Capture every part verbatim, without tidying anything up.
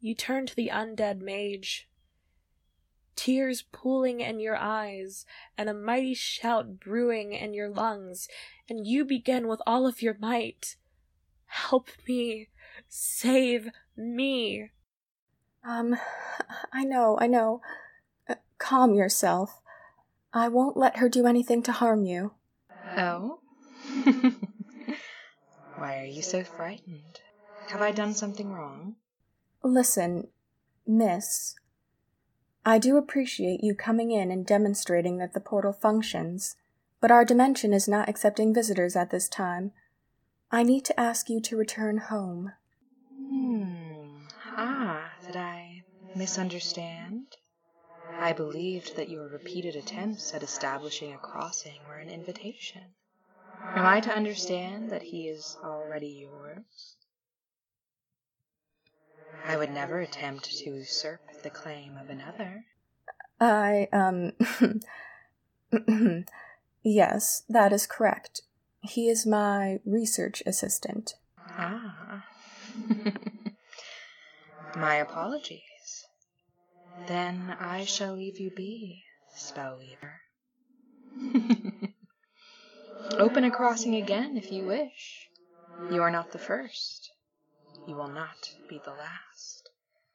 You turn to the undead mage, tears pooling in your eyes, and a mighty shout brewing in your lungs, and you begin with all of your might. Help me! Save me! Um, I know, I know. Uh, calm yourself. I won't let her do anything to harm you. Oh? Why are you so frightened? Have I done something wrong? Listen, miss. I do appreciate you coming in and demonstrating that the portal functions, but our dimension is not accepting visitors at this time. I need to ask you to return home. Hmm. Ah, did I misunderstand? I believed that your repeated attempts at establishing a crossing were an invitation. Am I to understand that he is already yours? I would never attempt to usurp the claim of another. I, um... Yes, that is correct. He is my research assistant. Ah. My apologies. Then I shall leave you be, Spellweaver. Open a crossing again if you wish. You are not the first. You will not be the last.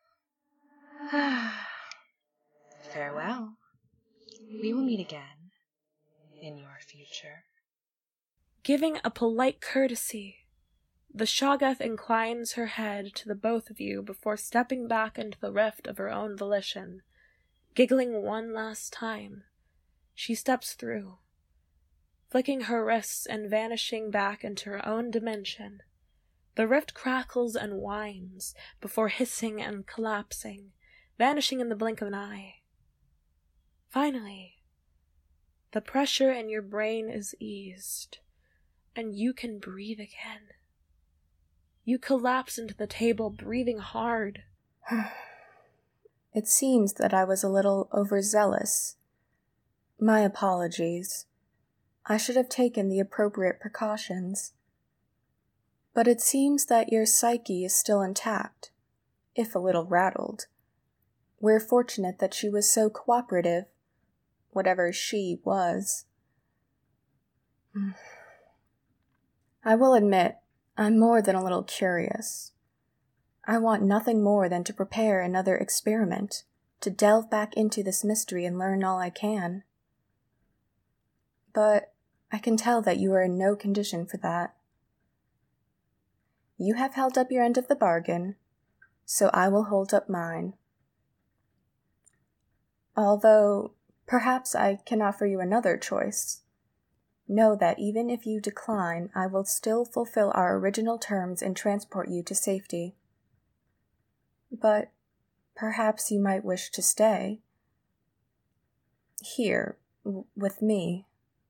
Farewell. We will meet again in your future. Giving a polite courtesy, the Shoggoth inclines her head to the both of you before stepping back into the rift of her own volition. Giggling one last time, she steps through, flicking her wrists and vanishing back into her own dimension. The rift crackles and whines before hissing and collapsing, vanishing in the blink of an eye. Finally, the pressure in your brain is eased, and you can breathe again. You collapse into the table, breathing hard. It seems that I was a little overzealous. My apologies. I should have taken the appropriate precautions. But it seems that your psyche is still intact, if a little rattled. We're fortunate that she was so cooperative, whatever she was. I will admit, I'm more than a little curious. I want nothing more than to prepare another experiment, to delve back into this mystery and learn all I can. But I can tell that you are in no condition for that. You have held up your end of the bargain, so I will hold up mine. Although, perhaps I can offer you another choice. Know that even if you decline, I will still fulfill our original terms and transport you to safety. But perhaps you might wish to stay. Here, w- with me.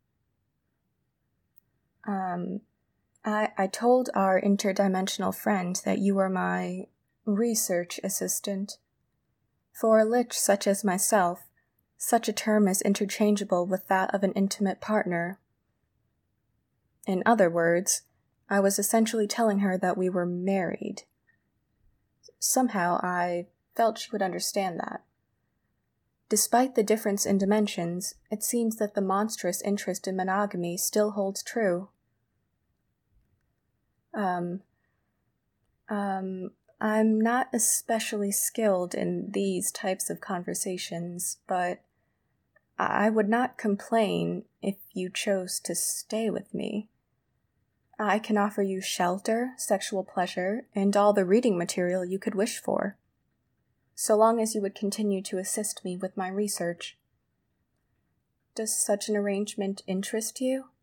Um, I, I told our interdimensional friend that you were my research assistant. For a lich such as myself, such a term is interchangeable with that of an intimate partner. In other words, I was essentially telling her that we were married. Somehow I felt she would understand that. Despite the difference in dimensions, it seems that the monstrous interest in monogamy still holds true. Um, um, I'm not especially skilled in these types of conversations, but I would not complain if you chose to stay with me. I can offer you shelter, sexual pleasure, and all the reading material you could wish for, so long as you would continue to assist me with my research. Does such an arrangement interest you?